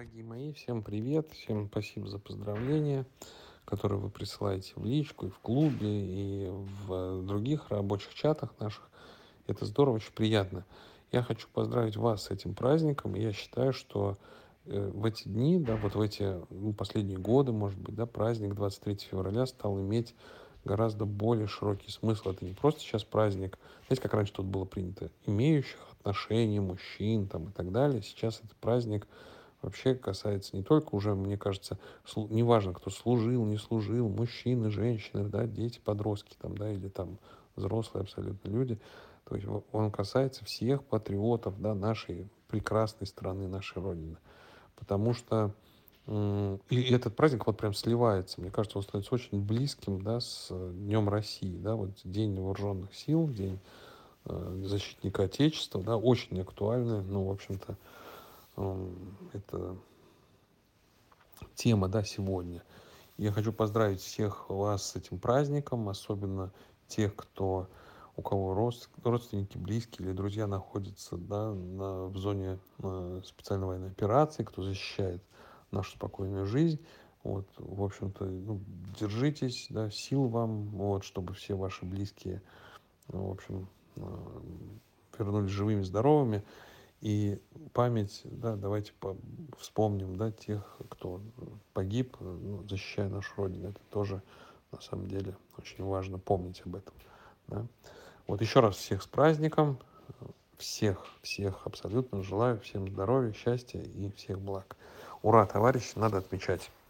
Дорогие мои, всем привет, всем спасибо за поздравления, которые вы присылаете в личку, и в клубе, и в других рабочих чатах наших. Это здорово, очень приятно. Я хочу поздравить вас с этим праздником. Я считаю, что в эти дни, да, вот в эти последние годы, может быть, да, праздник 23 февраля стал иметь гораздо более широкий смысл. Это не просто сейчас праздник, знаете, как раньше тут было принято, имеющих отношения мужчин там, и так далее. Сейчас это праздник вообще касается не только уже, мне кажется, неважно, кто служил, не служил, мужчины, женщины, да, дети, подростки там, да, или там взрослые абсолютно люди. То есть он касается всех патриотов, да, нашей прекрасной страны, нашей Родины. Потому что и этот праздник вот прям сливается. Мне кажется, он становится очень близким, да, с Днем России, да, вот День вооруженных сил, День защитника Отечества, да, очень актуальный. Ну, в общем-то, это тема, да, сегодня. Я хочу поздравить всех вас с этим праздником, особенно тех, у кого родственники, близкие или друзья находятся, да, в зоне специальной военной операции, кто защищает нашу спокойную жизнь. Вот, в общем-то, ну, держитесь, да, сил вам, вот, чтобы все ваши близкие, ну, в общем, вернулись живыми, здоровыми. И память, да, давайте вспомним, да, тех, кто погиб, ну, защищая нашу Родину. Это тоже, на самом деле, очень важно помнить об этом. Да. Вот еще раз всех с праздником. Всех абсолютно желаю. Всем здоровья, счастья и всех благ. Ура, товарищи, надо отмечать.